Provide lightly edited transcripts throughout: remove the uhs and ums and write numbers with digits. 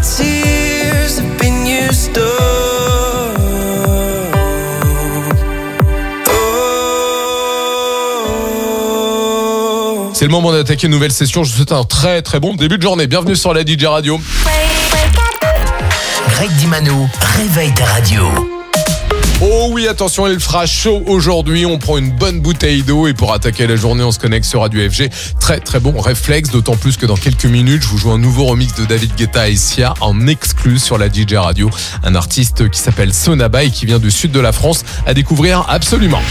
tears have been used up. C'est le moment d'attaquer une nouvelle session. Je vous souhaite un très très bon début de journée. Bienvenue sur la DJ Radio. Greg Dimano, réveille ta radio. Oh oui, attention, il fera chaud aujourd'hui. On prend une bonne bouteille d'eau et pour attaquer la journée, on se connecte sur Radio FG. Très très bon réflexe, d'autant plus que dans quelques minutes, je vous joue un nouveau remix de David Guetta et Sia en exclu sur la DJ Radio. Un artiste qui s'appelle Sonaba et qui vient du sud de la France à découvrir absolument.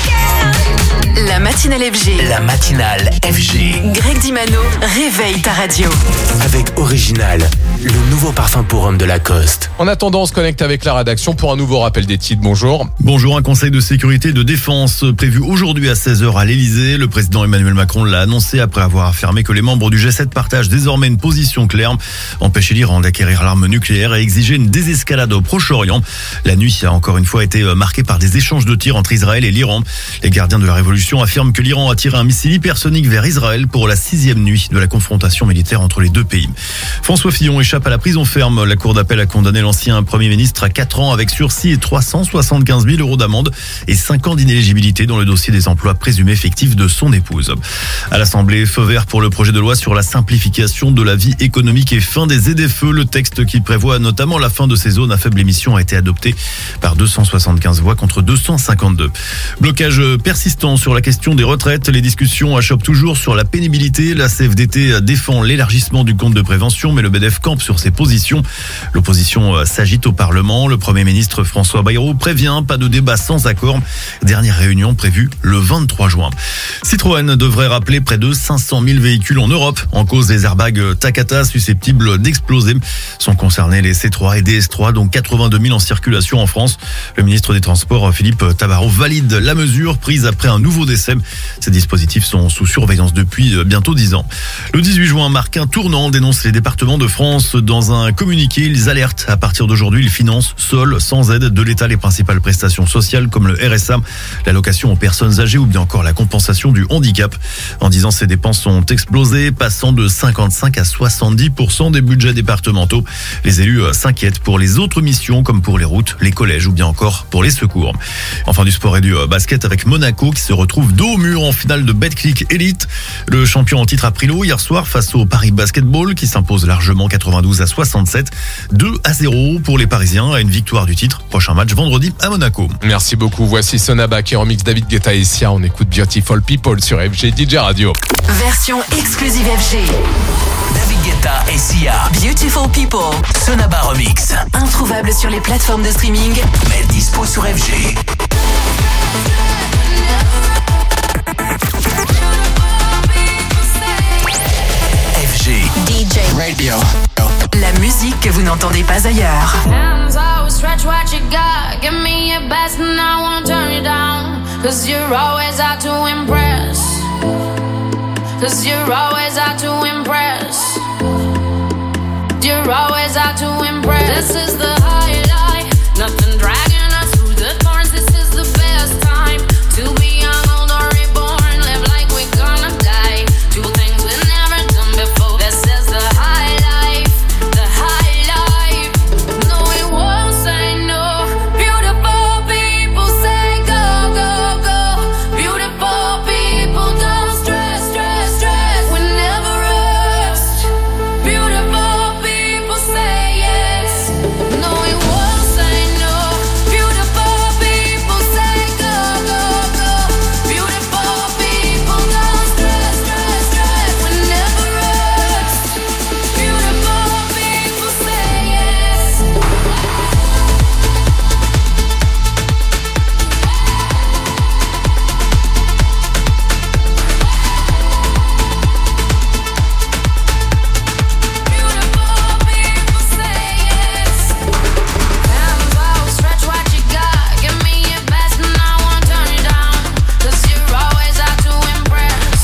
La matinale FG. La matinale FG. Greg Dimano, réveille ta radio. Avec Original, le nouveau parfum pour homme de Lacoste. En attendant, on se connecte avec la rédaction pour un nouveau rappel des titres. Bonjour. Bonjour, un conseil de sécurité et de défense prévu aujourd'hui à 16h à l'Elysée. Le président Emmanuel Macron l'a annoncé après avoir affirmé que les membres du G7 partagent désormais une position claire. Empêcher l'Iran d'acquérir l'arme nucléaire et exiger une désescalade au Proche-Orient. La nuit a encore une fois été marquée par des échanges de tirs entre Israël et l'Iran. Les gardiens de la révolution affirment que l'Iran a tiré un missile hypersonique vers Israël pour la 6e nuit de la confrontation militaire entre les deux pays. François Fillon échappe à la prison ferme. La cour d'appel a condamné l'ancien Premier ministre à 4 ans avec sursis et 375 000 € d'amende et 5 ans d'inéligibilité dans le dossier des emplois présumés fictifs de son épouse. À l'Assemblée, feu vert pour le projet de loi sur la simplification de la vie économique et fin des ZFE. Le texte qui prévoit notamment la fin de ces zones à faible émission a été adopté par 275 voix contre 252. Blocage persistant sur la question des retraites. Les discussions achoppent toujours sur la pénibilité. La CFDT défend l'élargissement du compte de prévention, mais le MEDEF campe sur ses positions. L'opposition s'agite au Parlement. Le Premier ministre François Bayrou prévient pas de débat sans accord. Dernière réunion prévue le 23 juin. Citroën devrait rappeler près de 500 000 véhicules en Europe. En cause, les airbags Takata susceptibles d'exploser. Sont concernés les C3 et DS3, dont 82 000 en circulation en France. Le ministre des Transports, Philippe Tabarot, valide la mesure prise après un nouveau décès. Ces dispositifs sont sous surveillance depuis bientôt 10 ans. Le 18 juin marque un tournant, dénoncent les départements de France. Dans un communiqué, ils alertent. À partir d'aujourd'hui, ils financent seuls, sans aide de l'État, les principales prestations sociales comme le RSA, l'allocation aux personnes âgées ou bien encore la compensation du handicap. En 10 ans, ces dépenses ont explosé, passant de 55 à 70% des budgets départementaux. Les élus s'inquiètent pour les autres missions comme pour les routes, les collèges ou bien encore pour les secours. Enfin, du sport et du basket avec Monaco qui se retrouve dos au mur en finale de Betclic Elite. Le champion en titre a pris l'eau hier soir face au Paris Basketball qui s'impose largement 92 à 67. 2-0 pour les Parisiens à une victoire du titre. Prochain match vendredi à Monaco. Merci beaucoup. Voici Sonaba qui remix David Guetta et Sia. On écoute Beautiful People sur FG DJ Radio. Version exclusive FG. David Guetta et Sia. Beautiful People. Sonaba Remix. Introuvable sur les plateformes de streaming. Mais dispo sur FG. FG DJ Radio. La musique que vous n'entendez pas ailleurs. Hands always stretch what you got. Give me your best and I won't turn you down. Cause you're always out to impress. Cause you're always out to impress. You're always out to impress. This is the highlight. Nothing dragging us through the thorns. This is the best time to be young, old or reborn. Live like we're gonna die. Do things we've never done before. This is the high life. The high life. No, we won't say no. Beautiful people say go, go, go. Beautiful people don't stress, stress, stress. We never rest. Beautiful people say yes. No, we won't say no. Beautiful people say go, go, go. Beautiful people don't stress, stress, stress. We never rest. Beautiful people say yes. Beautiful people say yes. Hands always stretch what you got. Give me your best and I won't turn you down. Cause you're always out to impress.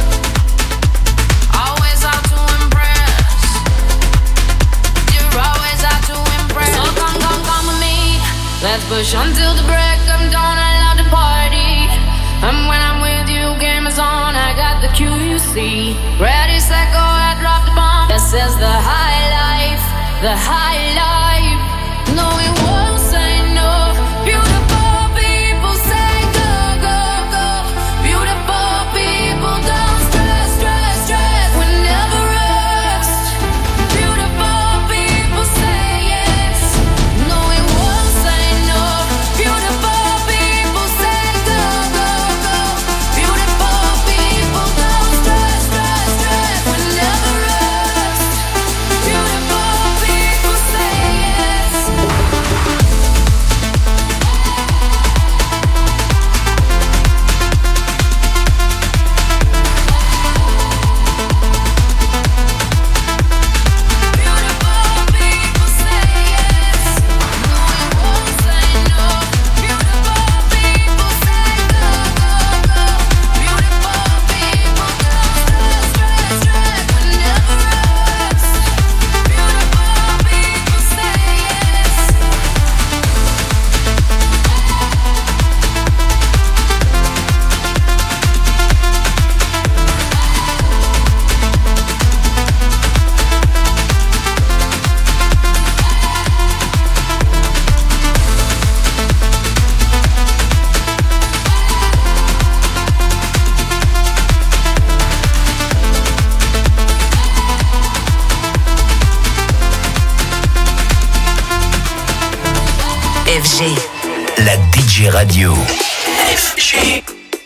Always out to impress. You're always out to impress. So come with me. Let's push until the break of dawn. I love to party. And when I'm with you, game is on. I got the QUC. Ready, set, go, I drop the bomb. This is the high life. the high life. No, it won't say no. Beautiful people say go, go, go. Beautiful people don't stress, stress, stress. We never rest. Beautiful people say yes. No, it won't say no. Beautiful people say go, go, go. Beautiful people don't stress, stress, stress. We never rest. Beautiful people say yes. Beautiful people say yes. No, it won't say no. Beautiful people say go, go, go. Beautiful people don't stress, stress, stress. We never rest. Beautiful people say yes. FG. La DJ Radio. FG.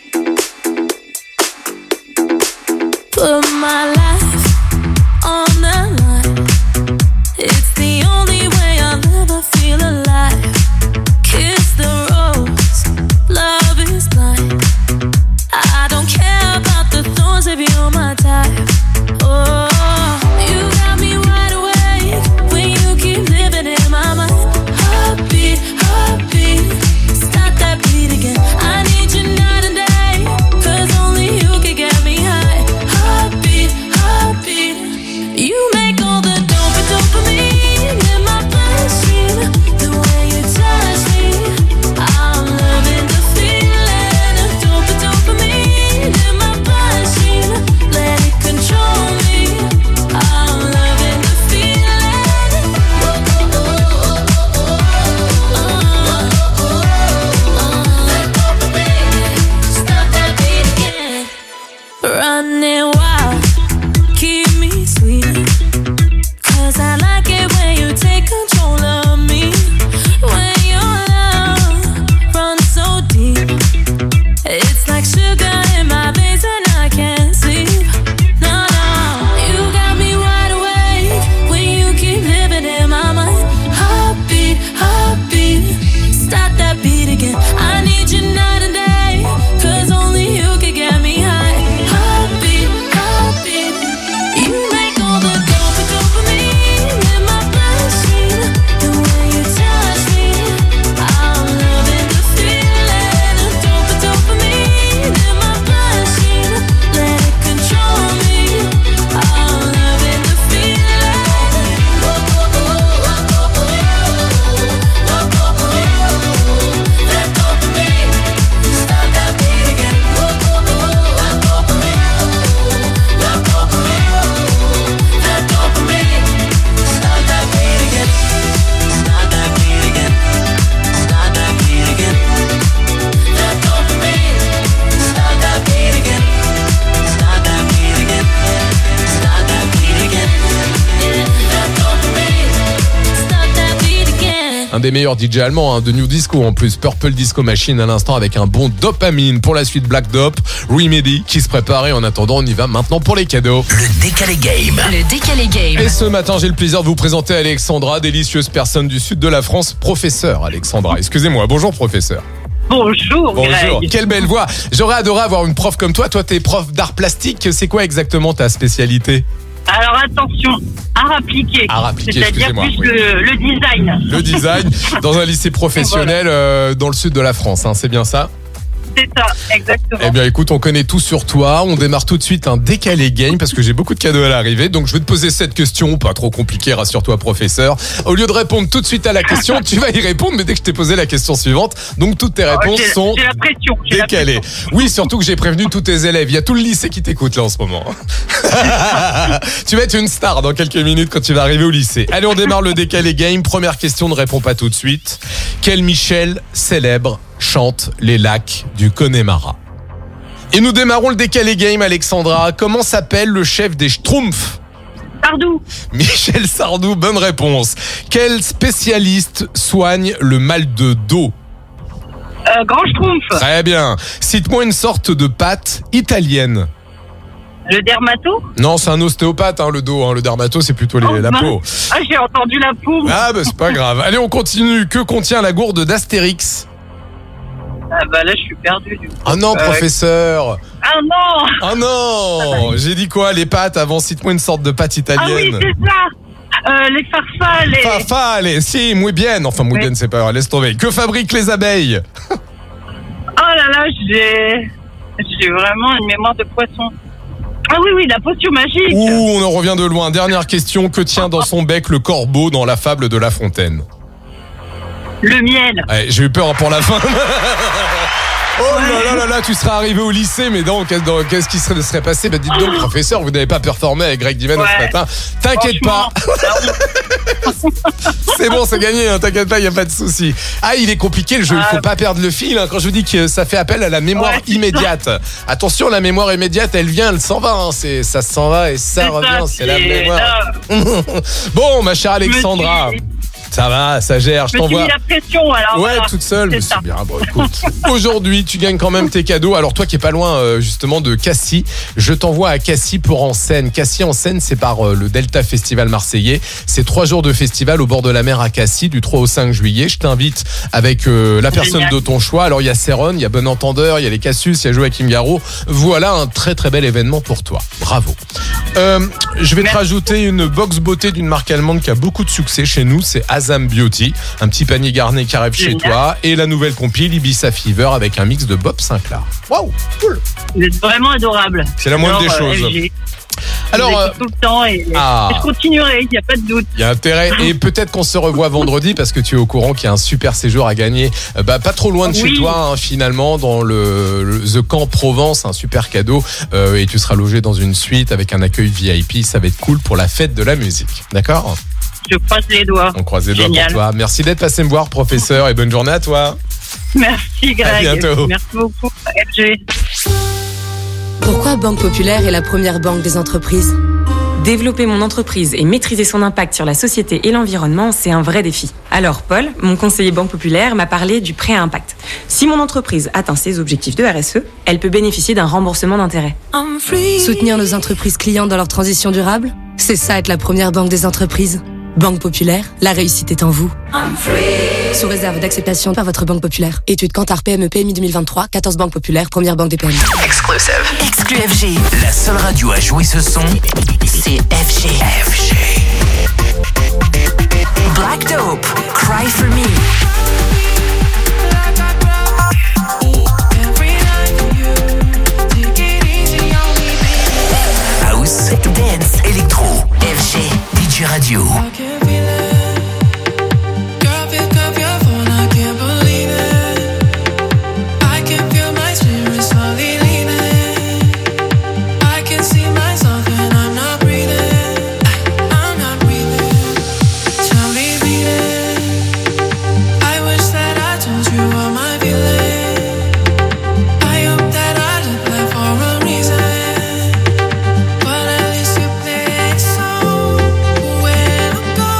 Put my life on the line. It's the only way I'll ever feel alive. Kiss the rose, love is blind. I don't care about the thorns if you're my type. Oh, you got me wide awake when you keep living in my mind. Heartbeat, heartbeat, stop that beat again. I need you night and day, 'cause only you can get me high. Heartbeat, heartbeat, you make all the dopamine in my bloodstream. The way you touch me, I'm loving the feeling of dopamine in my bloodstream. Let it control me, I'm loving the feeling. That dopamine, stop that beat again. Running wild, keep me sweet. 'Cause I like it when you take control of me. When your love runs so deep, it's like sugar in my veins and I can't sleep. No, no, you got me wide awake when you keep living in my mind. Heartbeat, heartbeat, stop that beat again. I need you night and day, 'cause only you can get me high. Heartbeat, heartbeat, you make all the dopamine in my bloodstream. The way you touch me, I'm loving the feeling of dopamine in my bloodstream. Let it control me, I'm loving the feeling. That dopamine, stop that beat again. That dopamine, stop that beat again. Stop that beat again. Stop that beat again. That dopamine, stop that beat again. Stop that beat again. Stop that beat again. That dopamine, stop that beat again. Un des meilleurs DJ allemands, de New Disco en plus. Purple Disco Machine à l'instant avec un bon dopamine. Pour la suite, Black Dop, Remedy qui se prépare. Et en attendant, on y va maintenant pour les cadeaux. Le Décalé Game. Le Décalé Game. Et ce matin, j'ai le plaisir de vous présenter Alexandra, délicieuse personne du sud de la France, professeur Alexandra. Excusez-moi, bonjour professeur. Bonjour, Bonjour, Greg. quelle belle voix. J'aurais adoré avoir une prof comme toi. Toi, t'es prof d'art plastique. C'est quoi exactement ta spécialité? Alors attention, art appliqué. Art appliqué, c'est-à-dire excusez-moi, plus oui. le design. Le design dans un lycée professionnel dans le sud de la France, hein, c'est bien ça? C'est ça, exactement. Eh bien écoute, on connaît tout sur toi. On démarre tout de suite un décalé game parce que j'ai beaucoup de cadeaux à l'arrivée. Donc je vais te poser cette question, pas trop compliquée, rassure-toi professeur. Au lieu de répondre tout de suite à la question, tu vas y répondre, mais dès que je t'ai posé la question suivante. Donc toutes tes réponses sont j'ai la pression, décalées. Oui, surtout que j'ai prévenu tous tes élèves. Il y a tout le lycée qui t'écoute là en ce moment. Tu vas être une star dans quelques minutes quand tu vas arriver au lycée. Allez, on démarre le décalé game. Première question, ne réponds pas tout de suite. Quel Michel célèbre chante les lacs du Connemara? Et nous démarrons le décalé game, Alexandra. Comment s'appelle le chef des Schtroumpfs? Sardou. Michel Sardou, bonne réponse. Quel spécialiste soigne le mal de dos? Grand Schtroumpf. Très bien. Cite-moi une sorte de pâte italienne. Le dermato. Non, c'est un ostéopathe, le dos. Le dermato, c'est plutôt la peau. Ah, j'ai entendu la peau. Ah, bah c'est pas grave. Allez, on continue. Que contient la gourde d'Astérix? Ah bah là, je suis perdu du coup. Ah non, professeur. Ah non. Ah non. J'ai dit quoi? Les pâtes avant, cite-moi une sorte de pâte italienne. Ah oui, c'est ça. Les farfales. Farfalle, si, muy bien. Enfin, muy bien, c'est pas grave, laisse tomber. Que fabriquent les abeilles? Oh là là, j'ai vraiment une mémoire de poisson. Ah oui, la potion magique. Ouh, on en revient de loin. Dernière question. Que tient dans son bec le corbeau dans la fable de La Fontaine? Le miel. Ouais, j'ai eu peur pour la fin. Oh là, tu serais arrivé au lycée, mais qu'est-ce qui serait passé? Bah dites donc, professeur, vous n'avez pas performé avec Greg Divan ce matin. T'inquiète pas. C'est bon, c'est gagné, t'inquiète pas, il n'y a pas de souci. Ah, il est compliqué le jeu, il faut pas perdre le fil. Quand je vous dis que ça fait appel à la mémoire immédiate. Attention, la mémoire immédiate, elle vient, elle s'en va. Ça s'en va et ça revient, c'est la mémoire. Bon, ma chère Alexandra. Ça va, ça gère, je t'envoie. Je me suis mis la pression alors. Ouais, voilà. toute seule, mais c'est bien. Bon, écoute, aujourd'hui, tu gagnes quand même tes cadeaux. Alors toi qui es pas loin justement de Cassis, je t'envoie à Cassis pour En Seine. Cassis en Seine, c'est par le Delta Festival marseillais. C'est 3 jours de festival au bord de la mer à Cassis, du 3 au 5 juillet. Je t'invite avec la personne de ton choix. Alors il y a Céron, il y a Bon Entendeur, il y a les Cassius, il y a Joachim Garraud. Voilà un très très bel événement pour toi. Bravo. Je vais te rajouter une box beauté d'une marque allemande qui a beaucoup de succès chez nous. C'est Azam Beauty, un petit panier garni qui arrive chez toi, et la nouvelle compile Ibiza Fever avec un mix de Bob Sinclair. Waouh, cool. Vous êtes vraiment adorable. C'est la moindre des choses. Alors, tout le temps et je continuerai, il n'y a pas de doute. Il y a intérêt, et peut-être qu'on se revoit vendredi parce que tu es au courant qu'il y a un super séjour à gagner, pas trop loin de chez toi, finalement, dans le The Camp Provence, un super cadeau, et tu seras logé dans une suite avec un accueil VIP. Ça va être cool pour la fête de la musique, d'accord? Je croise les doigts. On croise les doigts pour toi. Merci d'être passé me voir, professeur, et bonne journée à toi. Merci, Greg. À bientôt. Merci beaucoup, FG. Pourquoi Banque Populaire est la première banque des entreprises? Développer mon entreprise et maîtriser son impact sur la société et l'environnement, c'est un vrai défi. Alors Paul, mon conseiller Banque Populaire, m'a parlé du prêt à impact. Si mon entreprise atteint ses objectifs de RSE, elle peut bénéficier d'un remboursement d'intérêt. Soutenir nos entreprises clients dans leur transition durable, c'est ça être la première banque des entreprises. Banque Populaire, la réussite est en vous. Sous réserve d'acceptation par votre Banque Populaire. Étude Kantar PME PMI 2023, 14 banques populaires, première banque des PME. Exclusive. Exclu FG. La seule radio à jouer ce son, C'est FG. FG. Black Dope, Cry For Me. House, dance, électro. FG. DJ Radio. But at least you played so well.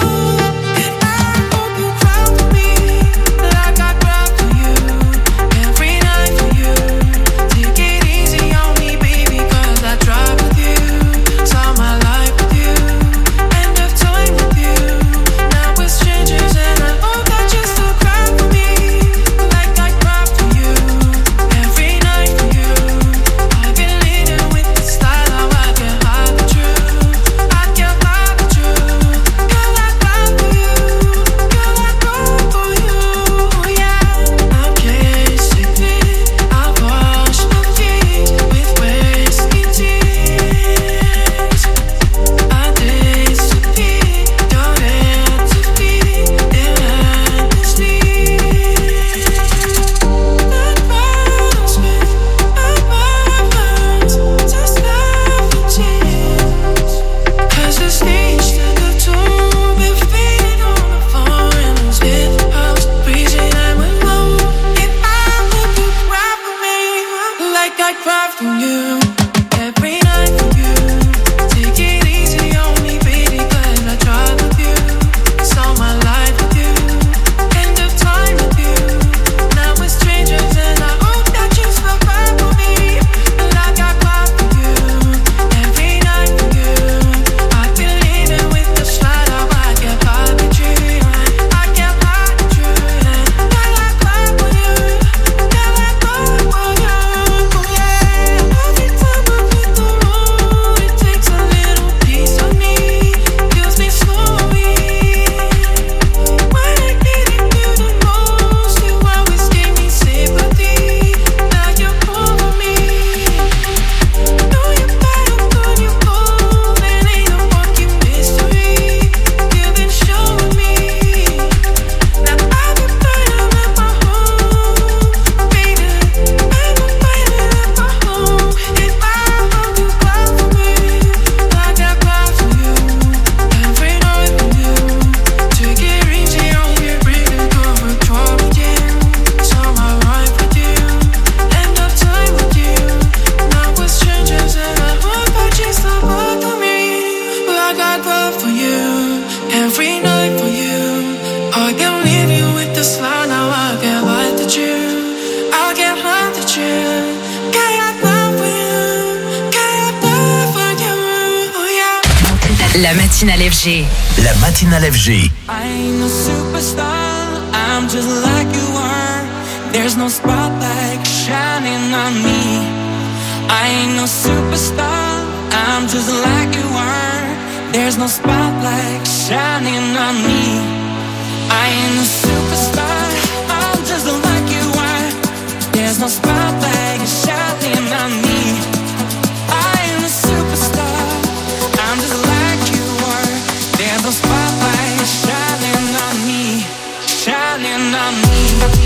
La matinale FG. La matinale FG. I ain't no superstar, I'm just like you are. There's no spotlight shining on me. I ain't no superstar, I'm just like you are. There's no spotlight shining on me. I ain't no superstar, I'm just like you are. There's no spotlight shining on me. I ain't a superstar, I'm just like you are. There's no spotlight shining on me, shining on me.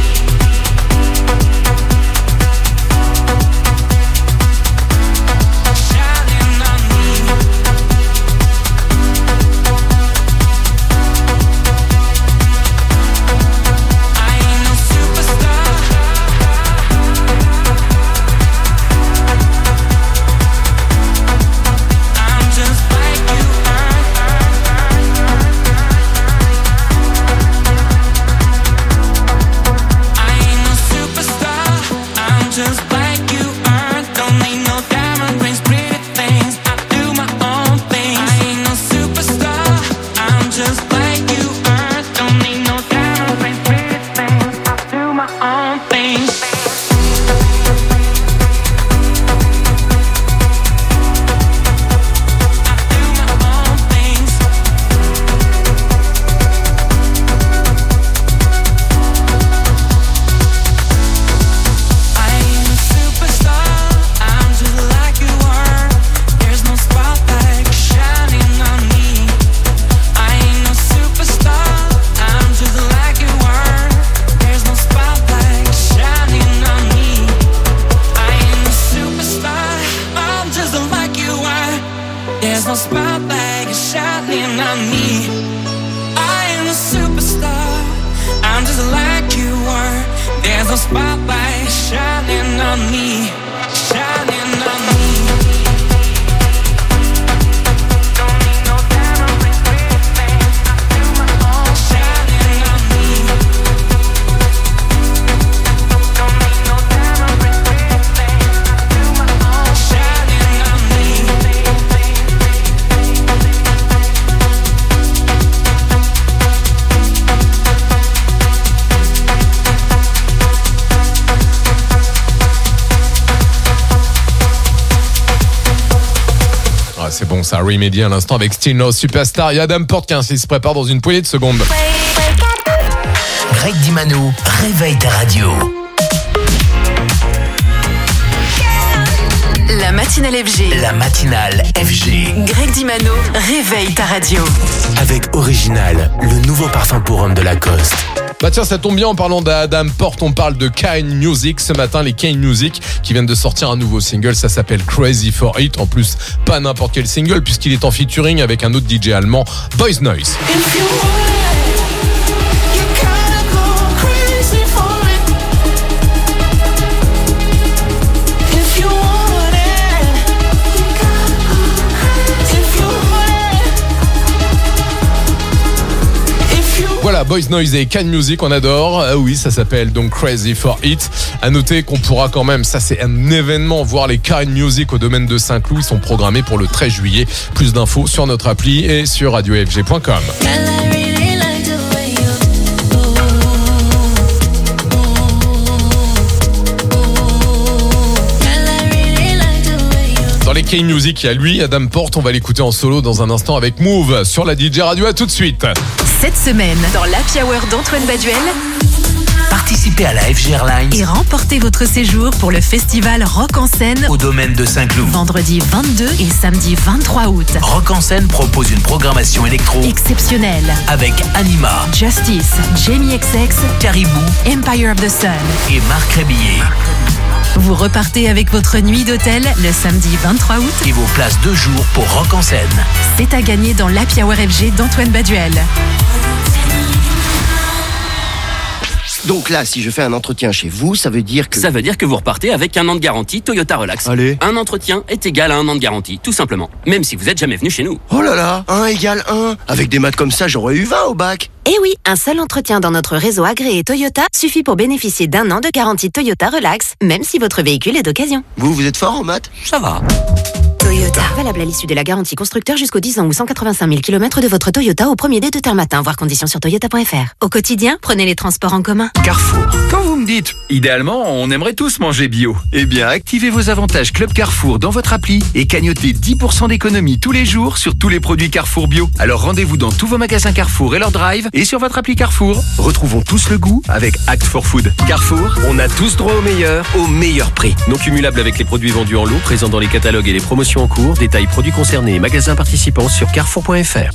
C'est bon, ça a remédié à l'instant avec Still No Superstar. Il y a Adam Porte qui se prépare dans une poignée de secondes. Greg Dimano, réveille ta radio. La matinale FG. La matinale FG. Greg Dimano, réveille ta radio. Avec Original, le nouveau parfum pour homme de Lacoste. Bah tiens, ça tombe bien en parlant d'Adam Porte, on parle de Kane Music. Ce matin, les Kane Music qui viennent de sortir un nouveau single, ça s'appelle Crazy for It. En plus, pas n'importe quel single puisqu'il est en featuring avec un autre DJ allemand, Boys Noise. Voilà, Boys Noise et Kane Music, on adore. Ah oui, ça s'appelle donc Crazy for It. À noter qu'on pourra quand même, ça c'est un événement, voir les Kane Music au domaine de Saint-Cloud. Ils sont programmés pour le 13 juillet. Plus d'infos sur notre appli et sur radiofg.com. Dans les Kane Music, il y a lui, Adam Porte. On va l'écouter en solo dans un instant avec Move sur la DJ Radio. À tout de suite. Cette semaine, dans l'Happy Hour d'Antoine Baduel, Participez à la FG Airlines et remportez votre séjour pour le festival Rock en scène au domaine de Saint-Cloud. Vendredi 22 et samedi 23 août. Rock en scène propose une programmation électro exceptionnelle avec Anima, Justice, Jamie XX, Caribou, Empire of the Sun et Marc Rébillet. Vous repartez avec votre nuit d'hôtel le samedi 23 août et vos places 2 jours pour Rock en scène. C'est à gagner dans l'Happy Hour FG d'Antoine Baduel. Donc là, si je fais un entretien chez vous, ça veut dire que... Ça veut dire que vous repartez avec 1 an de garantie Toyota Relax. Allez. Un entretien est égal à 1 an de garantie, tout simplement. Même si vous n'êtes jamais venu chez nous. Oh là là, 1 égale 1. Avec des maths comme ça, j'aurais eu 20 au bac. Eh oui, un seul entretien dans notre réseau agréé Toyota suffit pour bénéficier d'1 an de garantie Toyota Relax, même si votre véhicule est d'occasion. Vous êtes fort en maths? Ça va. Toyota. Toyota. Valable à l'issue de la garantie constructeur jusqu'aux 10 ans ou 185 000 km de votre Toyota au premier dé de Termatin. Voir conditions sur toyota.fr. Au quotidien, prenez les transports en commun. Carrefour. Quand vous me dites, idéalement, on aimerait tous manger bio. Eh bien, activez vos avantages Club Carrefour dans votre appli et cagnotez 10% d'économie tous les jours sur tous les produits Carrefour bio. Alors rendez-vous dans tous vos magasins Carrefour et leur drive et sur votre appli Carrefour. Retrouvons tous le goût avec Act for Food. Carrefour, on a tous droit au meilleur prix. Non cumulable avec les produits vendus en lot, présents dans les catalogues et les promotions en cours. Détails produits concernés et magasins participants sur carrefour.fr.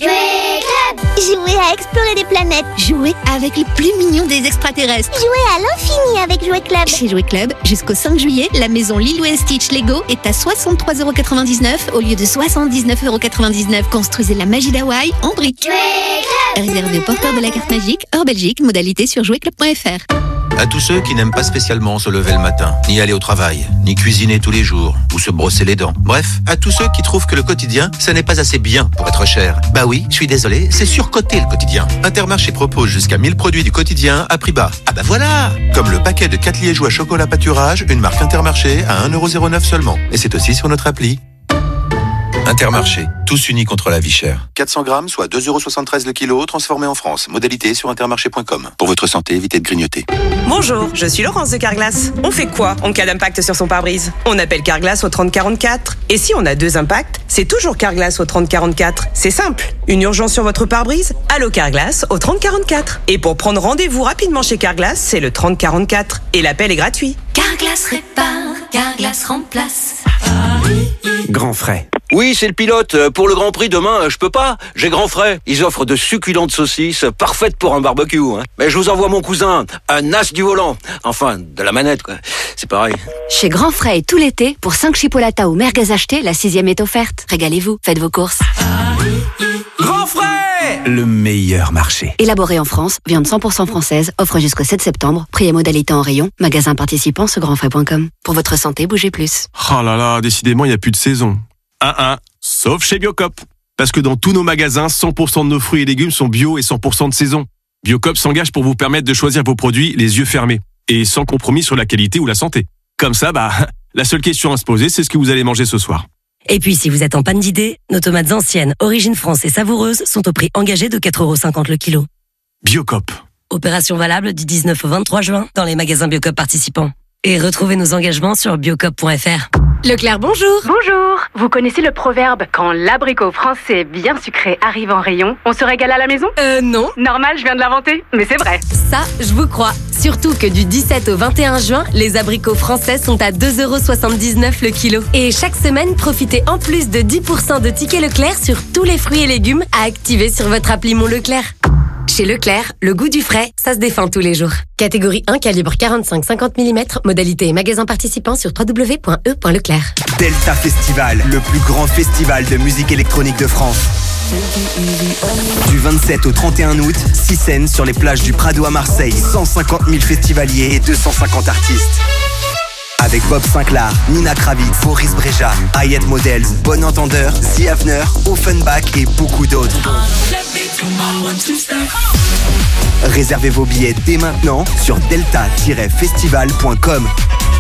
Jouer à explorer des planètes. Jouer avec les plus mignons des extraterrestres. Jouer à l'infini avec Jouer Club. Chez Jouer Club, jusqu'au 5 juillet, la maison Lilo & Stitch Lego est à 63,99€ au lieu de 79,99€. Construisez la magie d'Hawaï en briques. Réservé aux porteurs de la carte magique, hors Belgique, modalité sur jouerclub.fr. À tous ceux qui n'aiment pas spécialement se lever le matin, ni aller au travail, ni cuisiner tous les jours, ou se brosser les dents. Bref, à tous ceux qui trouvent que le quotidien, ça n'est pas assez bien pour être cher. Bah oui, je suis désolé, c'est surcoté le quotidien. Intermarché propose jusqu'à 1000 produits du quotidien à prix bas. Ah bah voilà! Comme le paquet de 4 liégeois chocolat pâturage, une marque Intermarché à 1,09€ seulement. Et c'est aussi sur notre appli. Intermarché, tous unis contre la vie chère. 400 grammes, soit 2,73€ le kilo, transformé en France. Modalité sur intermarché.com. Pour votre santé, évitez de grignoter. Bonjour, je suis Laurence de Carglass. On fait quoi en cas d'impact sur son pare-brise? On appelle Carglass au 3044. Et si on a 2 impacts, c'est toujours Carglass au 3044. C'est simple. Une urgence sur votre pare-brise? Allô Carglass au 3044. Et pour prendre rendez-vous rapidement chez Carglass, c'est le 3044. Et l'appel est gratuit. Carglass répare, Carglass remplace. Grand Frais. Oui, c'est le pilote. Pour le Grand Prix demain, je peux pas. J'ai Grand Frais. Ils offrent de succulentes saucisses, parfaites pour un barbecue. Mais je vous envoie mon cousin, un as du volant. Enfin, de la manette, quoi. C'est pareil. Chez Grand Frais tout l'été, pour 5 chipolatas ou merguez achetés, la 6e est offerte. Régalez-vous, faites vos courses. Grand Frais! Le meilleur marché. Élaboré en France, viande 100% française, offre jusqu'au 7 septembre, prix et modalité en rayon, magasin participant sur grandfrais.com. Pour votre santé, bougez plus. Oh là là, décidément, il n'y a plus de saison. Sauf chez Biocop. Parce que dans tous nos magasins, 100% de nos fruits et légumes sont bio et 100% de saison. Biocop s'engage pour vous permettre de choisir vos produits les yeux fermés et sans compromis sur la qualité ou la santé. Comme ça, la seule question à se poser, c'est ce que vous allez manger ce soir. Et puis, si vous êtes en panne d'idées, nos tomates anciennes, origine France et savoureuses sont au prix engagé de 4,50€ le kilo. Biocop. Opération valable du 19 au 23 juin dans les magasins Biocop participants. Et retrouvez nos engagements sur biocop.fr. Leclerc, bonjour. Bonjour. Vous connaissez le proverbe « Quand l'abricot français bien sucré arrive en rayon, on se régale à la maison » Non. Normal, je viens de l'inventer, mais c'est vrai. Ça, je vous crois. Surtout que du 17 au 21 juin, les abricots français sont à 2,79€ le kilo. Et chaque semaine, profitez en plus de 10% de tickets Leclerc sur tous les fruits et légumes à activer sur votre appli Mon Leclerc. Chez Leclerc, le goût du frais, ça se défend tous les jours. Catégorie 1, calibre 45-50 mm, modalité et magasin participant sur www.e.leclerc. Delta Festival, le plus grand festival de musique électronique de France. Du 27 au 31 août, 6 scènes sur les plages du Prado à Marseille, 150 000 festivaliers et 250 artistes. Avec Bob Sinclair, Nina Kravitz, Boris Brejcha, Hayat Models, Bon Entendeur, The Avener, Offenbach et beaucoup d'autres. Réservez vos billets dès maintenant sur delta-festival.com.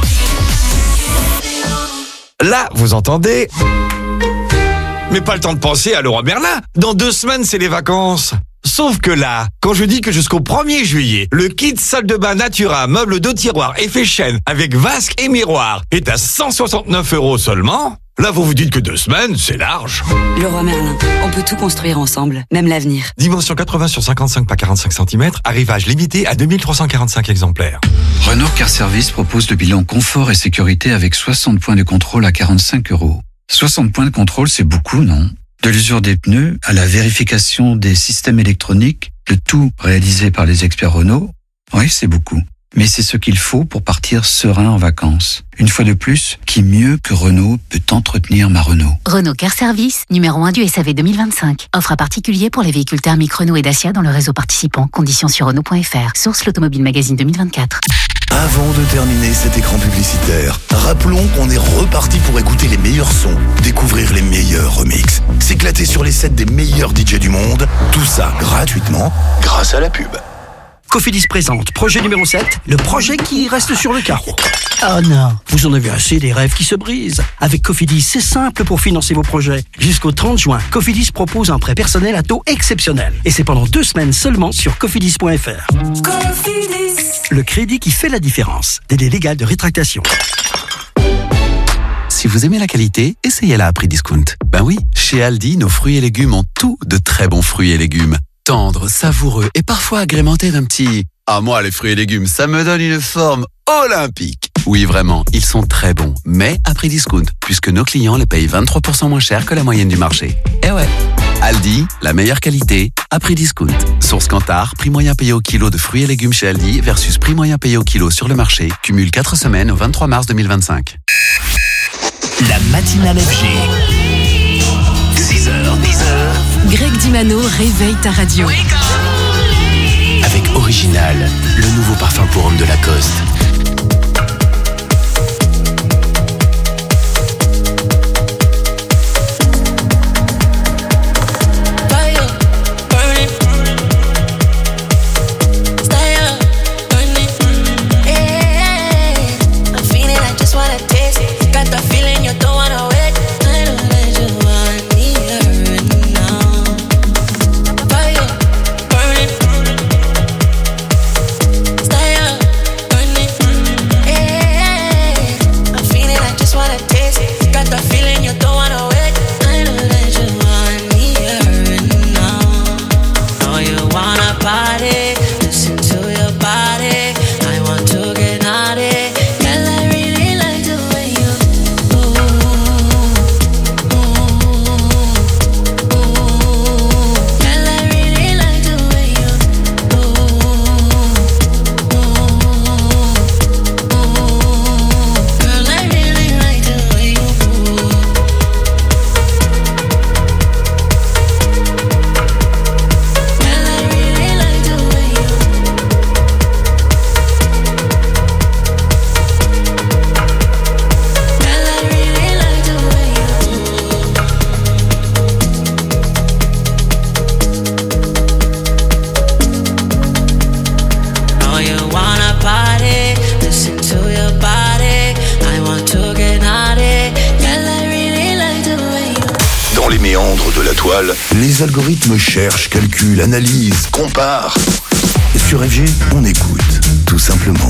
Là, vous entendez? Mais pas le temps de penser à Leroy Merlin. Dans 2 semaines, c'est les vacances. Sauf que là, quand je dis que jusqu'au 1er juillet, le kit salle de bain Natura, meuble de tiroir, effet chêne, avec vasque et miroir, est à 169€ seulement, là vous vous dites que 2 semaines, c'est large. Leroy Merlin, on peut tout construire ensemble, même l'avenir. Dimension 80 sur 55 par 45 cm, arrivage limité à 2345 exemplaires. Renault Car Service propose le bilan confort et sécurité avec 60 points de contrôle à 45€. 60 points de contrôle, c'est beaucoup, non? De l'usure des pneus à la vérification des systèmes électroniques, le tout réalisé par les experts Renault, oui, c'est beaucoup. Mais c'est ce qu'il faut pour partir serein en vacances. Une fois de plus, qui mieux que Renault peut entretenir ma Renault? Renault Car Service, numéro 1 du SAV 2025. Offre à particulier pour les véhicules thermiques Renault et Dacia dans le réseau participant. Conditions sur Renault.fr. Source l'Automobile Magazine 2024. Avant de terminer cet écran publicitaire, rappelons qu'on est reparti pour écouter les meilleurs sons, découvrir les meilleurs remixes, s'éclater sur les sets des meilleurs DJ du monde, tout ça gratuitement grâce à la pub. Cofidis présente projet numéro 7, le projet qui reste sur le carreau. Oh non, vous en avez assez des rêves qui se brisent. Avec Cofidis, c'est simple pour financer vos projets. Jusqu'au 30 juin, Cofidis propose un prêt personnel à taux exceptionnel. Et c'est pendant 2 semaines seulement sur cofidis.fr. Cofidis. Le crédit qui fait la différence. Délai légal de rétractation. Si vous aimez la qualité, essayez-la à prix discount. Ben oui, chez Aldi, nos fruits et légumes ont tous de très bons fruits et légumes. Tendres, savoureux et parfois agrémentés d'un petit... Ah moi, les fruits et légumes, ça me donne une forme olympique. Oui, vraiment, ils sont très bons, mais à prix discount, puisque nos clients les payent 23% moins cher que la moyenne du marché. Eh ouais, Aldi, la meilleure qualité, à prix discount. Source Kantar, prix moyen payé au kilo de fruits et légumes chez Aldi versus prix moyen payé au kilo sur le marché, cumule 4 semaines au 23 mars 2025. La matinale FG. 6h, 10h. Greg Dimano réveille ta radio. Avec Original, le nouveau parfum pour homme de Lacoste. Les algorithmes cherchent, calculent, analysent, comparent. Sur FG, on écoute, tout simplement.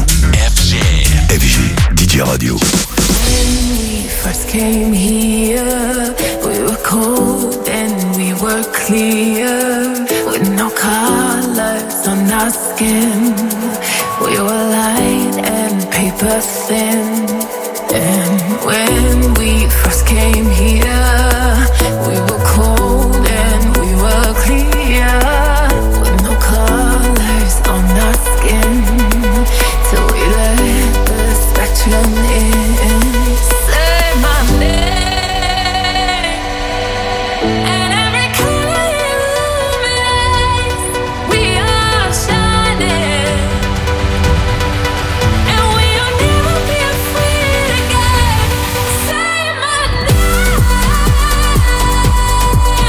FG, DJ Radio. When we first came here, we were cold and we were clear, with no colors on our skin. We were light and paper thin. And when we first came here, we were cold and we were clear, with no colors on our skin, till we let the spectrum in. Say my name, and every color illuminates. We are shining, and we'll never be afraid again. Say my name.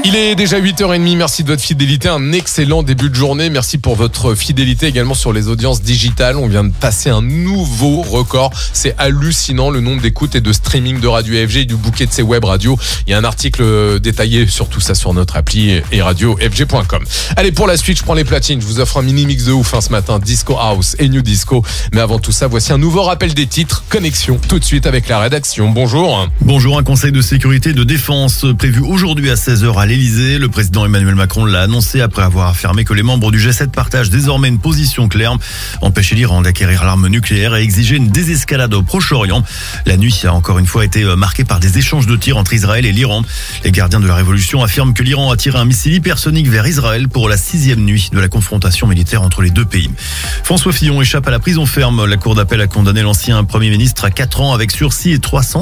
Il est déjà 8h30, merci de votre fidélité, un excellent début de journée, merci pour votre fidélité également sur les audiences digitales, on vient de passer un nouveau record, c'est hallucinant le nombre d'écoutes et de streaming de Radio FG et du bouquet de ses web radios, il y a un article détaillé sur tout ça sur notre appli et radiofg.com. Allez, pour la suite, je prends les platines, je vous offre un mini mix de ouf ce matin, Disco House et New Disco, mais avant tout ça, voici un nouveau rappel des titres, connexion tout de suite avec la rédaction, bonjour. Bonjour, un conseil de sécurité et de défense prévu aujourd'hui à 16h à l'Elysée. Le président Emmanuel Macron l'a annoncé après avoir affirmé que les membres du G7 partagent désormais une position claire, empêcher l'Iran d'acquérir l'arme nucléaire et exiger une désescalade au Proche-Orient. La nuit a encore une fois été marquée par des échanges de tirs entre Israël et l'Iran. Les gardiens de la révolution affirment que l'Iran a tiré un missile hypersonique vers Israël pour la 6e nuit de la confrontation militaire entre les deux pays. François Fillon échappe à la prison ferme. La cour d'appel a condamné l'ancien Premier ministre à 4 ans avec sursis et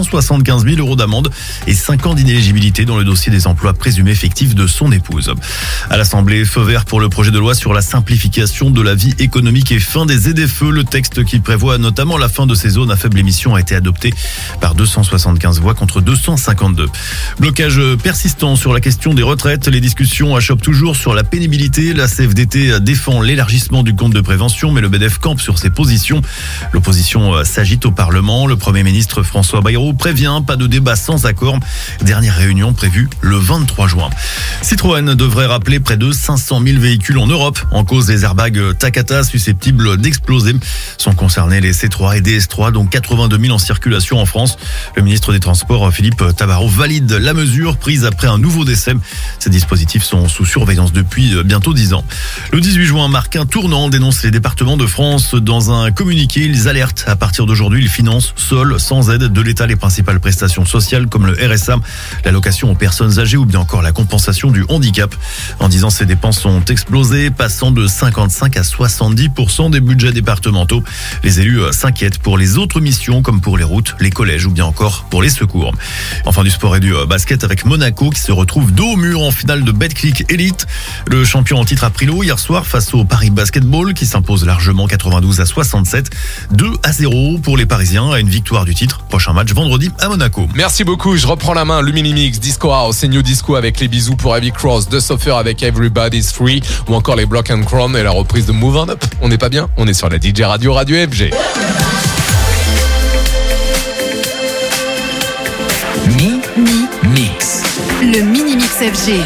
375 000 € d'amende et 5 ans d'inéligibilité dans le dossier des emplois présumés fictifs de son épouse. À l'Assemblée, feu vert pour le projet de loi sur la simplification de la vie économique et fin des ZFE. Le texte qui prévoit notamment la fin de ces zones à faible émission a été adopté par 275 voix contre 252. Blocage persistant sur la question des retraites. Les discussions achoppent toujours sur la pénibilité. La CFDT défend l'élargissement du compte de prévention, mais le MEDEF campe sur ses positions. L'opposition s'agite au Parlement. Le Premier ministre François Bayrou prévient pas de débat sans accord. Dernière réunion prévue le 23 juin. Citroën devrait rappeler près de 500 000 véhicules en Europe. En cause, les airbags Takata susceptibles d'exploser. Sont concernés les C3 et DS3, dont 82 000 en circulation en France. Le ministre des Transports, Philippe Tabarot, valide la mesure prise après un nouveau décès. Ces dispositifs sont sous surveillance depuis bientôt 10 ans. Le 18 juin marque un tournant, dénoncent les départements de France. Dans un communiqué, ils alertent. À partir d'aujourd'hui, ils financent seuls, sans aide de l'État, les principales prestations sociales comme le RSA, l'allocation aux personnes âgées ou bien encore la compensation du handicap. En 10 ans, ces dépenses ont explosé, passant de 55 à 70% des budgets départementaux. Les élus s'inquiètent pour les autres missions comme pour les routes, les collèges ou bien encore pour les secours. Enfin, du sport et du basket avec Monaco qui se retrouve dos au mur en finale de Betclic Elite. Le champion en titre a pris l'eau hier soir face au Paris Basketball qui s'impose largement 92 à 67. 2-0 pour les Parisiens à une victoire du titre. Prochain match vendredi à Monaco. Merci beaucoup, je reprends la main, le mini-mix, Disco House et New Disco avec les bisous pour Heavy Cross, The Suffer avec Everybody's Free ou encore les Block and Crown et la reprise de Move On Up. On n'est pas bien, on est sur la DJ Radio, Radio FG. Mix. Le mini-mix FG.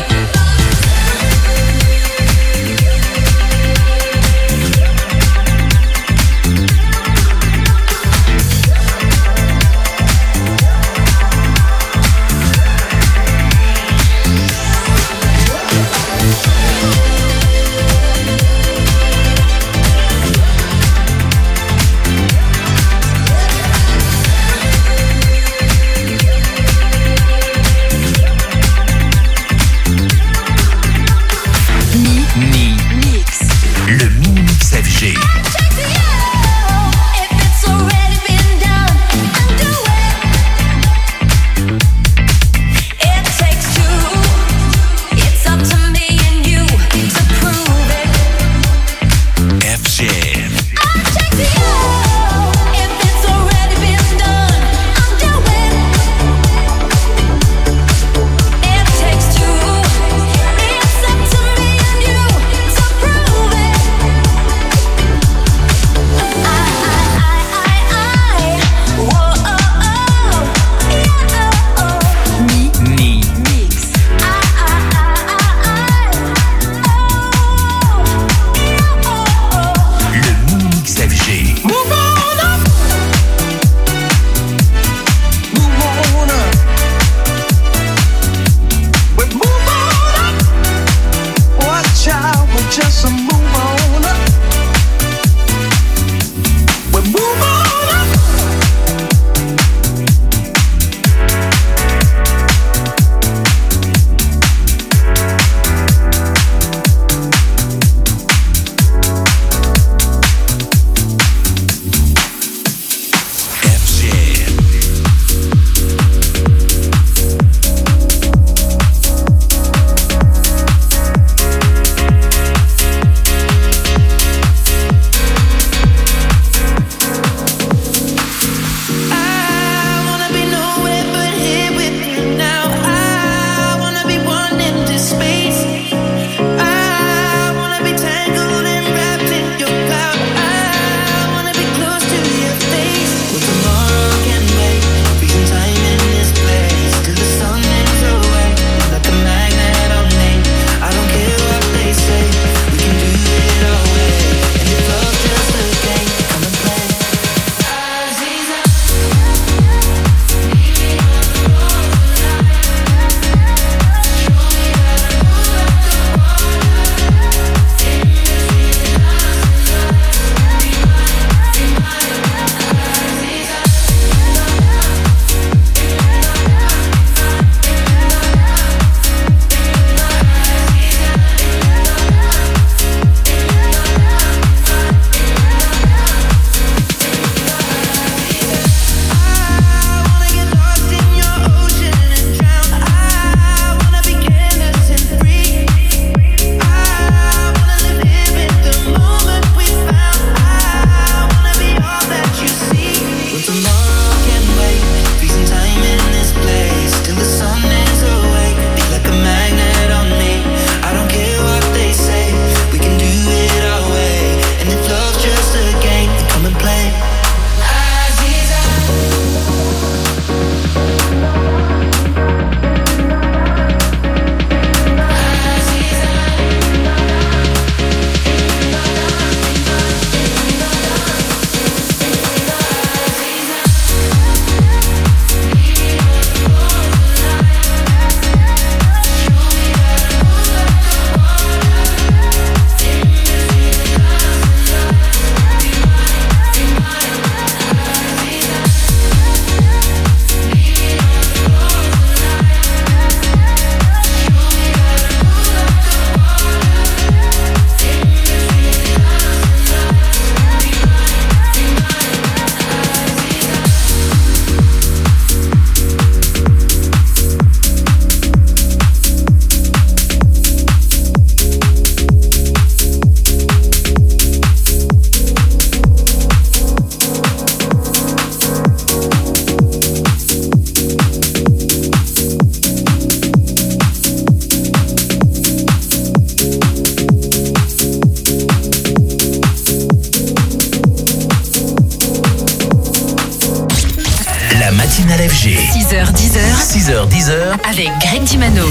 6h-10h avec Greg Dimano.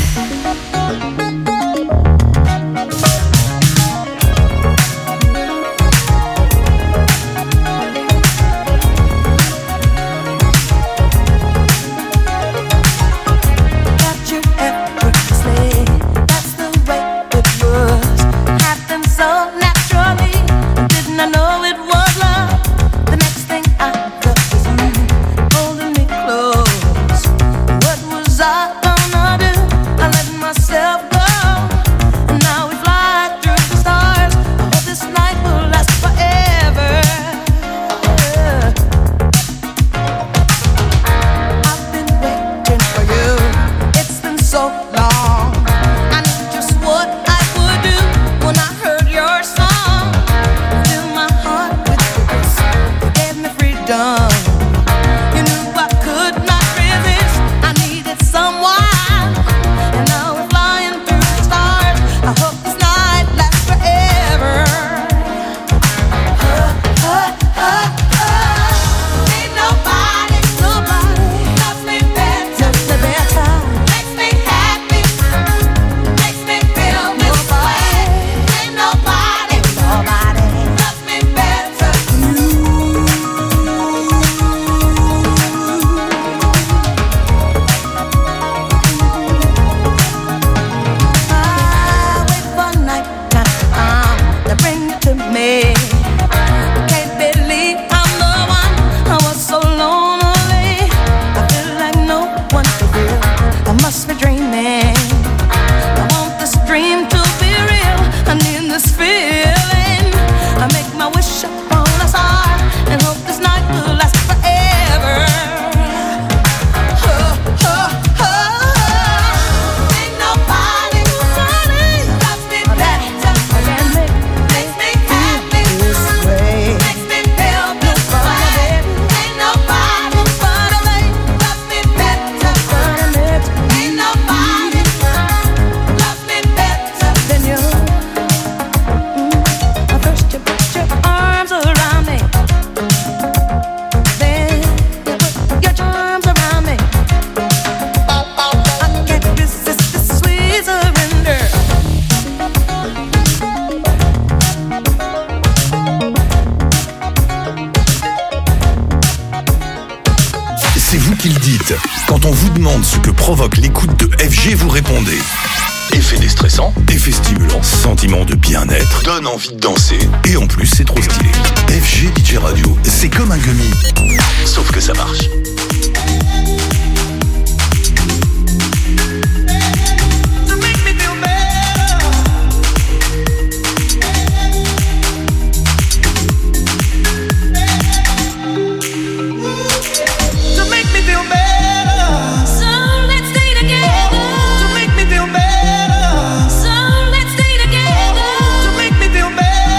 Quand on vous demande ce que provoque l'écoute de FG, vous répondez effet déstressant, effet stimulant, sentiment de bien-être, donne envie de danser. Et en plus, c'est trop stylé. FG DJ Radio, c'est comme un gummy. Sauf que ça marche.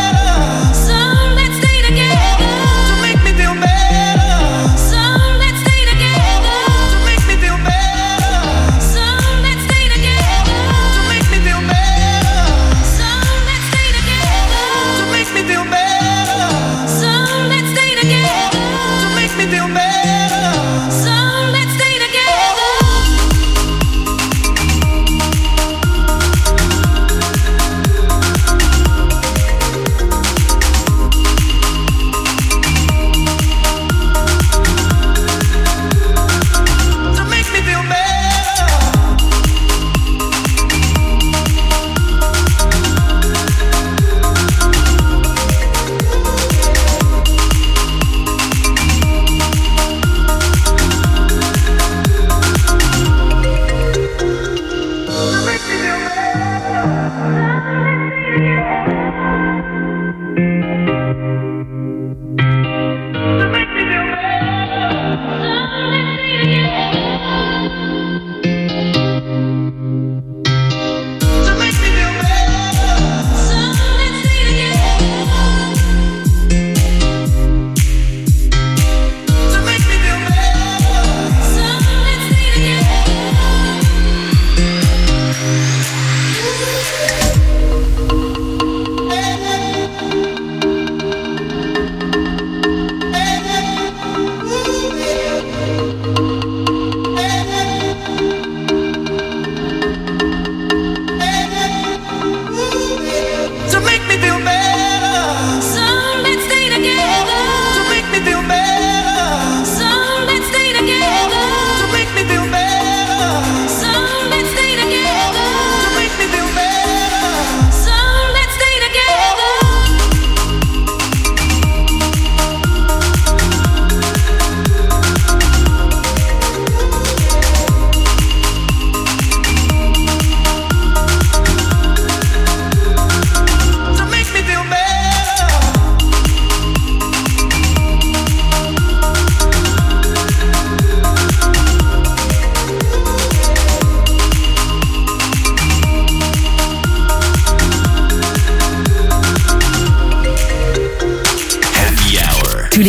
Let's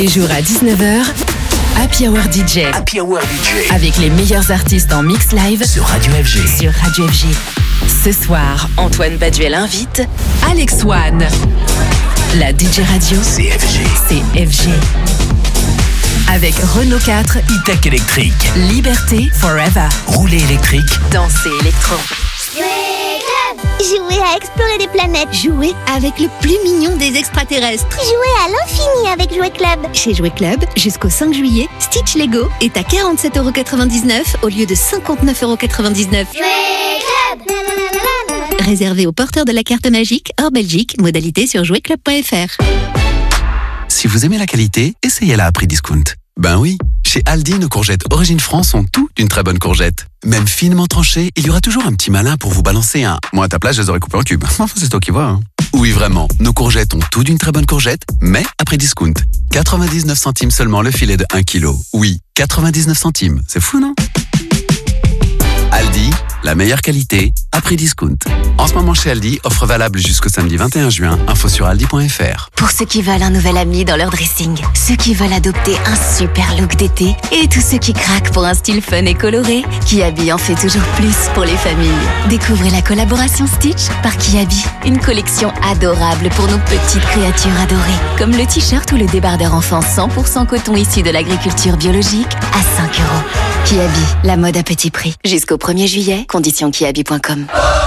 les jours à 19h, Happy Hour DJ. Happy Hour DJ. Avec les meilleurs artistes en mix live sur Radio FG. Ce soir, Antoine Baduel invite Alex One. La DJ radio, c'est FG. Avec Renault 4, E-Tech électrique, Liberté Forever, Rouler électrique, Danser électro. Jouer à explorer des planètes. Jouer avec le plus mignon des extraterrestres. Jouer à l'infini avec Jouet Club. Chez Jouet Club, jusqu'au 5 juillet, Stitch Lego est à 47,99€ au lieu de 59,99€. Jouet Club. Réservé aux porteurs de la carte magique hors Belgique, modalité sur jouetclub.fr. Si vous aimez la qualité, essayez-la à prix discount. Ben oui, chez Aldi, nos courgettes Origine France ont tout d'une très bonne courgette. Même finement tranchées, il y aura toujours un petit malin pour vous balancer un. Moi, à ta place, je les aurais coupés en cubes. Enfin, c'est toi qui vois. Hein. Oui, vraiment, nos courgettes ont tout d'une très bonne courgette, mais à prix discount. 99 centimes seulement le filet de 1 kg. Oui, 99 centimes. C'est fou, non? Aldi, la meilleure qualité, à prix discount. En ce moment chez Aldi, offre valable jusqu'au samedi 21 juin, info sur aldi.fr. Pour ceux qui veulent un nouvel ami dans leur dressing, ceux qui veulent adopter un super look d'été et tous ceux qui craquent pour un style fun et coloré, Kiabi en fait toujours plus pour les familles. Découvrez la collaboration Stitch par Kiabi, une collection adorable pour nos petites créatures adorées, comme le t-shirt ou le débardeur enfant 100% coton issu de l'agriculture biologique à 5€. Kiabi, la mode à petit prix. Jusqu'au 1er juillet, conditions kiabi.com.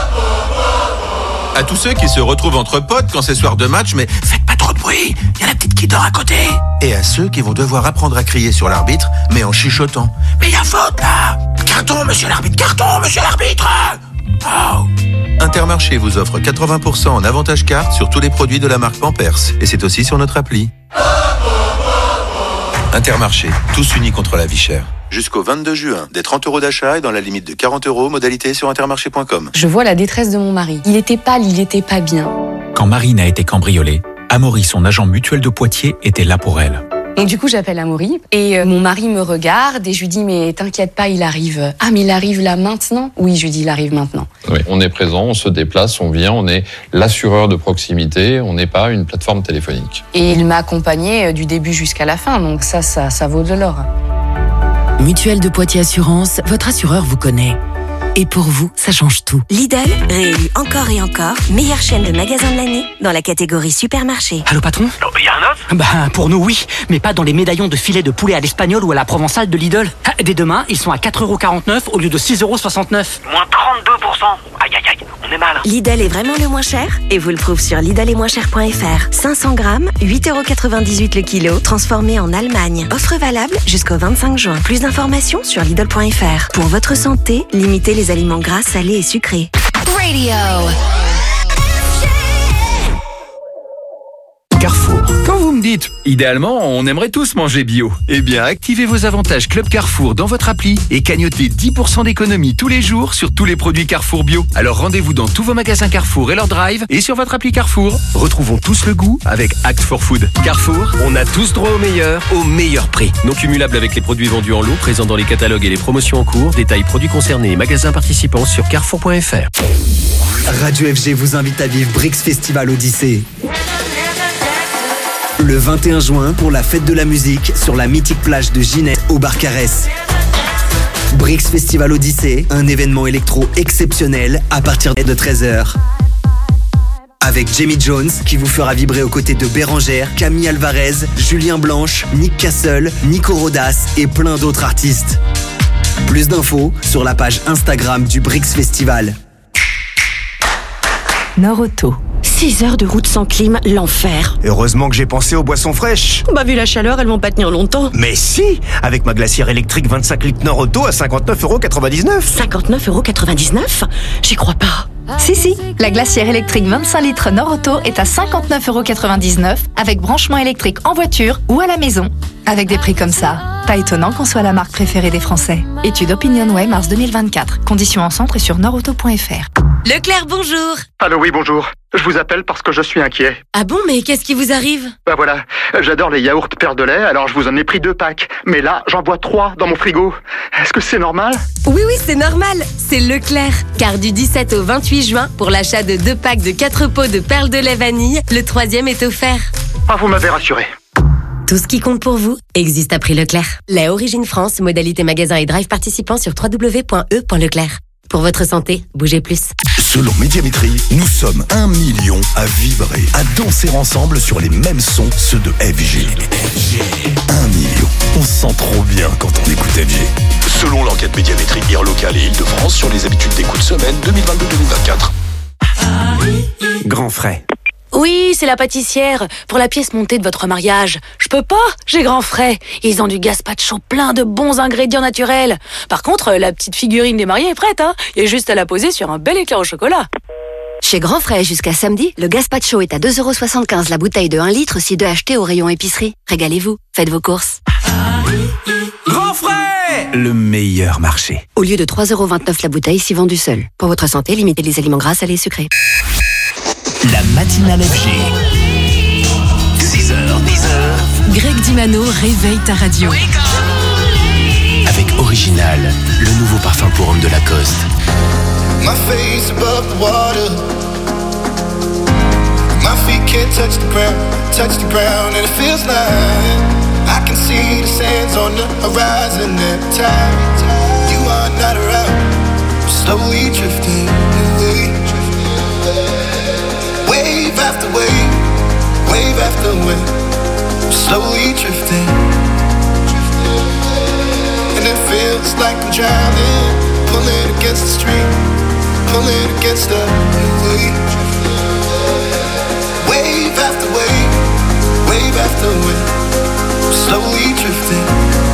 À tous ceux qui se retrouvent entre potes quand c'est soir de match, mais faites pas trop de bruit, il y a la petite qui dort à côté. Et à ceux qui vont devoir apprendre à crier sur l'arbitre, mais en chuchotant. Mais il y a faute là. Carton, monsieur l'arbitre, carton, monsieur l'arbitre. Oh. Intermarché vous offre 80% en avantage carte sur tous les produits de la marque Pampers. Et c'est aussi sur notre appli. Intermarché, tous unis contre la vie chère. Jusqu'au 22 juin, des 30€ d'achat et dans la limite de 40€, modalité sur intermarché.com. Je vois la détresse de mon mari. Il était pâle, il était pas bien. Quand Marine a été cambriolée, Amaury, son agent mutuel de Poitiers, était là pour elle. Donc du coup, j'appelle Amaury et mon mari me regarde et je lui dis mais t'inquiète pas, il arrive. Ah mais il arrive là maintenant? Oui, je lui dis il arrive maintenant. Oui, on est présent, on se déplace, on vient, on est l'assureur de proximité, on n'est pas une plateforme téléphonique. Et il m'a accompagné du début jusqu'à la fin, donc ça vaut de l'or. Mutuelle de Poitiers Assurance, votre assureur vous connaît. Et pour vous, ça change tout. Lidl, réélu encore et encore, meilleure chaîne de magasins de l'année dans la catégorie supermarché. Allô patron? Il y a un autre? Pour nous oui, mais pas dans les médaillons de filet de poulet à l'espagnol ou à la provençale de Lidl. Dès demain, ils sont à 4,49€ au lieu de 6,69€. Moins 32%. Aïe aïe aïe, on est mal. Lidl est vraiment le moins cher et vous le prouve sur lidl-et-moins-cher.fr. 500 grammes, 8,98€ le kilo, transformé en Allemagne. Offre valable jusqu'au 25 juin. Plus d'informations sur lidl.fr. Pour votre santé, limitez les aliments gras, salés et sucrés. Radio. Carrefour. Quand vous me dites, idéalement, on aimerait tous manger bio, eh bien, activez vos avantages Club Carrefour dans votre appli et cagnotez 10% d'économie tous les jours sur tous les produits Carrefour bio. Alors rendez-vous dans tous vos magasins Carrefour et leur drive et sur votre appli Carrefour. Retrouvons tous le goût avec Act for Food. Carrefour, on a tous droit au meilleur prix. Non cumulable avec les produits vendus en lot, présents dans les catalogues et les promotions en cours. Détails produits concernés et magasins participants sur carrefour.fr. Radio FG vous invite à vivre Brix Festival Odyssée. Le 21 juin pour la fête de la musique sur la mythique plage de Ginette au Barcarès. Brix Festival Odyssée, un événement électro exceptionnel à partir de 13h. Avec Jamie Jones qui vous fera vibrer aux côtés de Bérangère, Camille Alvarez, Julien Blanche, Nick Castle, Nico Rodas et plein d'autres artistes. Plus d'infos sur la page Instagram du Brix Festival. Norauto. 6 heures de route sans clim, l'enfer. Heureusement que j'ai pensé aux boissons fraîches. Vu la chaleur, elles vont pas tenir longtemps. Mais si, avec ma glacière électrique 25 litres Norauto à 59,99€. 59,99€? J'y crois pas. Si, la glacière électrique 25 litres Norauto est à 59,99€ avec branchement électrique en voiture ou à la maison. Avec des prix comme ça, pas étonnant qu'on soit la marque préférée des Français. Étude OpinionWay mars 2024. Conditions en centre et sur norauto.fr. Leclerc, bonjour. Allô, oui, bonjour. Je vous appelle parce que je suis inquiet. Ah bon, mais qu'est-ce qui vous arrive? Voilà, j'adore les yaourts perles de lait, alors je vous en ai pris 2 packs. Mais là, j'en bois 3 dans mon frigo. Est-ce que c'est normal? Oui, c'est normal. C'est Leclerc. Car du 17 au 28 juin, pour l'achat de 2 packs de 4 pots de perles de lait vanille, le 3e est offert. Ah, vous m'avez rassuré. Tout ce qui compte pour vous existe à prix Leclerc. Lait Origine France, modalité magasin et drive participant sur www.e.leclerc. Pour votre santé, bougez plus. Selon Médiamétrie, nous sommes 1 million à vibrer, à danser ensemble sur les mêmes sons, ceux de FG. 1 million. On se sent trop bien quand on écoute FG. Selon l'enquête Médiamétrie Ear Local et Île-de-France sur les habitudes d'écoute semaine 2022-2024. Grand frais. Oui, c'est la pâtissière. Pour la pièce montée de votre mariage. Je peux pas, j'ai grand frais. Ils ont du gazpacho plein de bons ingrédients naturels. Par contre, la petite figurine des mariés est prête, hein. Il y a juste à la poser sur un bel éclair au chocolat. Chez Grand Frais, jusqu'à samedi, le gazpacho est à 2,75€ la bouteille de 1 litre, si 2 achetés au rayon épicerie. Régalez-vous, faites vos courses. Grand frais, le meilleur marché. Au lieu de 3,29€ la bouteille, si vendue seule. Pour votre santé, limitez les aliments gras, salés et sucrés. La matinale FG. 6h, 10h. Greg Dimano réveille ta radio. Avec Original, le nouveau parfum pour homme de Lacoste. My face above the water. My feet can't touch the ground, and it feels like I can see the sands on the horizon every time you are not around. Slowly drifting away. Wave after wave, wave after wave, slowly drifting. And it feels like I'm drowning, pulling against the stream, pulling against the wave. Wave after wave, wave after wave, slowly drifting.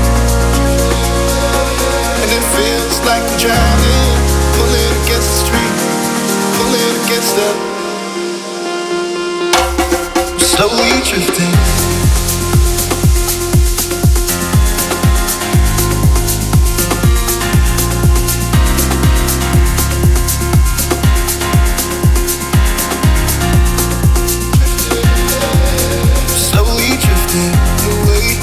And it feels like I'm drowning, pulling against the stream, pulling against the slowly drifting. Slowly drifting away.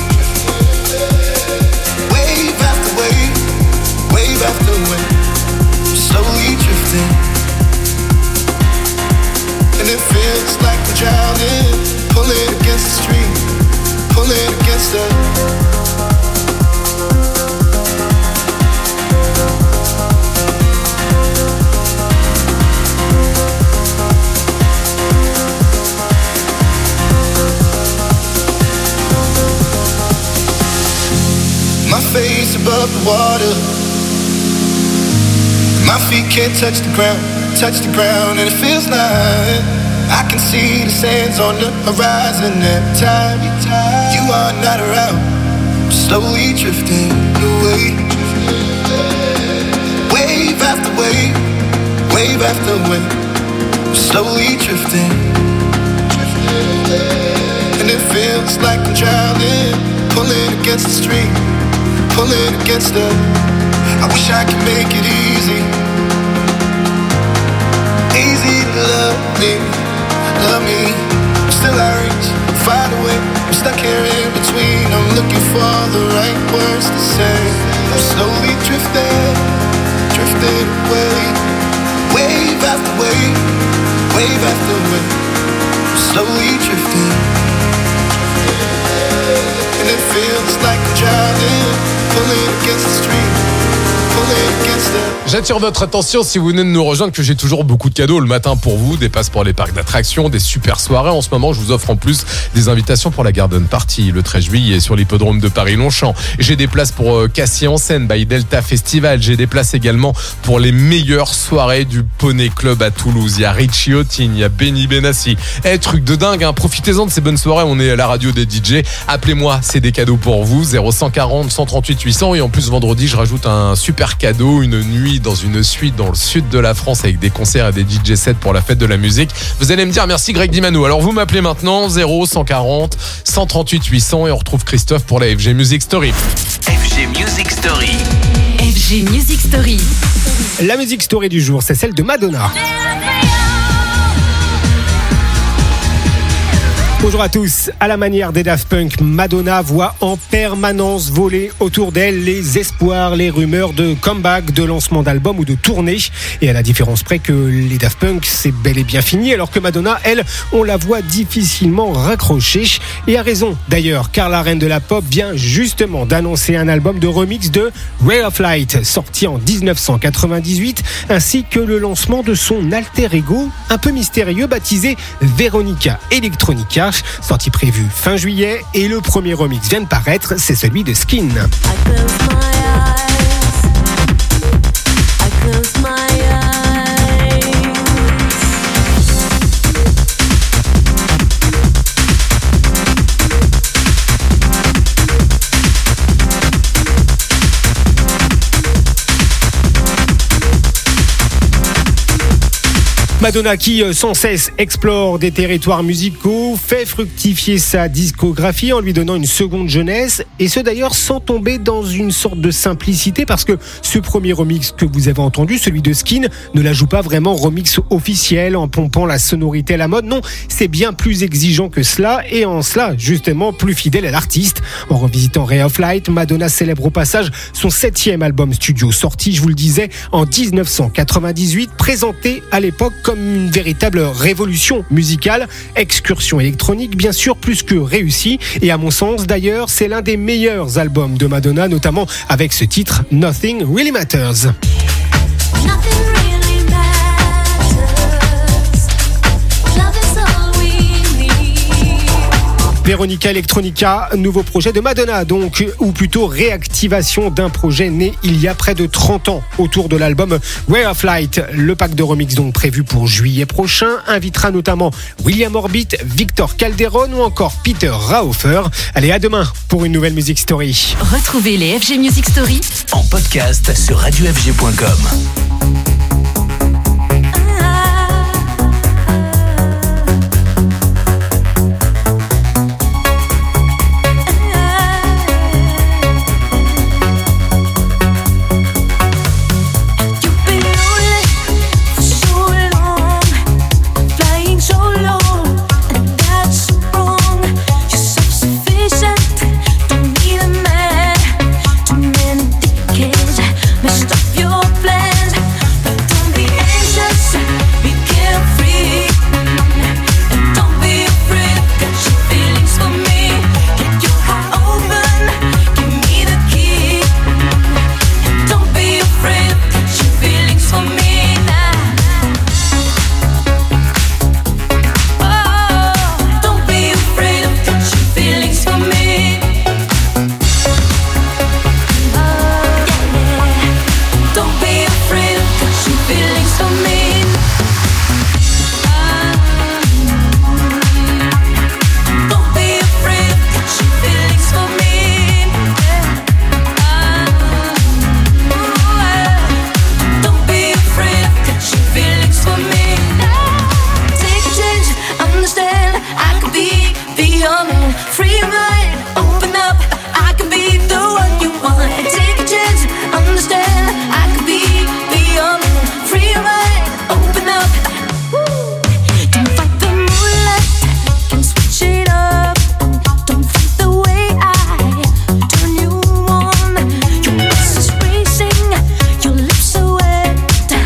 Wave after wave, wave after wave. Slowly drifting. And it feels like we're drowning. Pulling against the stream, pulling against the. My face above the water. My feet can't touch the ground, and it feels like I can see the sands on the horizon every time you are not around. Slowly drifting away. Wave after wave, wave after wave, slowly drifting. And it feels like I'm drowning, pulling against the stream, pulling against the. I wish I could make it easy, easy to love me. Love me, I'm still out reach, find a way. I'm stuck here in between. I'm looking for the right words to say. I'm slowly drifting, drifting away. Wave after wave, wave after wave. I'm slowly drifting. And it feels like I'm drowning, pulling against the stream, pulling against the. J'attire votre attention si vous venez de nous rejoindre que j'ai toujours beaucoup de cadeaux le matin pour vous, des passes pour les parcs d'attractions, des super soirées. En ce moment, je vous offre en plus des invitations pour la Garden Party le 13 juillet sur l'hippodrome de Paris-Longchamp. J'ai des places pour Cassis en Seine, by Delta Festival. J'ai des places également pour les meilleures soirées du Poney Club à Toulouse. Il y a Richie Houghton, il y a Benny Benassi. Truc de dingue, hein. Profitez-en de ces bonnes soirées. On est à la radio des DJ. Appelez-moi, c'est des cadeaux pour vous. 0140 138 800. Et en plus, vendredi, je rajoute un super cadeau, une nuit dans une suite dans le sud de la France avec des concerts et des DJ sets pour la fête de la musique. Vous allez me dire merci Greg Dimano. Alors vous m'appelez maintenant 0140 138 800 et on retrouve Christophe pour la FG Music Story. FG Music Story. FG Music Story. La musique story du jour, c'est celle de Madonna. Bonjour à tous. À la manière des Daft Punk, Madonna voit en permanence voler autour d'elle les espoirs, les rumeurs de comeback, de lancement d'album ou de tournée. Et à la différence près que les Daft Punk, c'est bel et bien fini, alors que Madonna, elle, on la voit difficilement raccrocher. Et a raison d'ailleurs, car la reine de la pop vient justement d'annoncer un album de remix de Ray of Light, sorti en 1998, ainsi que le lancement de son alter ego, un peu mystérieux, baptisé Veronica Electronica, sorti prévu fin juillet, et le premier remix vient de paraître, c'est celui de Skin. Madonna qui sans cesse explore des territoires musicaux, fait fructifier sa discographie en lui donnant une seconde jeunesse, et ce d'ailleurs sans tomber dans une sorte de simplicité, parce que ce premier remix que vous avez entendu, celui de Skin, ne la joue pas vraiment remix officiel en pompant la sonorité à la mode. Non, c'est bien plus exigeant que cela, et en cela justement plus fidèle à l'artiste. En revisitant Ray of Light, Madonna célèbre au passage son 7e album studio, sorti, je vous le disais, en 1998, présenté à l'époque comme une véritable révolution musicale, excursion électronique bien sûr plus que réussie, et à mon sens d'ailleurs c'est l'un des meilleurs albums de Madonna, notamment avec ce titre Nothing Really Matters. Veronica Electronica, nouveau projet de Madonna donc, ou plutôt réactivation d'un projet né il y a près de 30 ans autour de l'album Way of Light. Le pack de remix donc prévu pour juillet prochain invitera notamment William Orbit, Victor Calderon ou encore Peter Rahofer. Allez, à demain pour une nouvelle Music Story. Retrouvez les FG Music Story en podcast sur radiofg.com.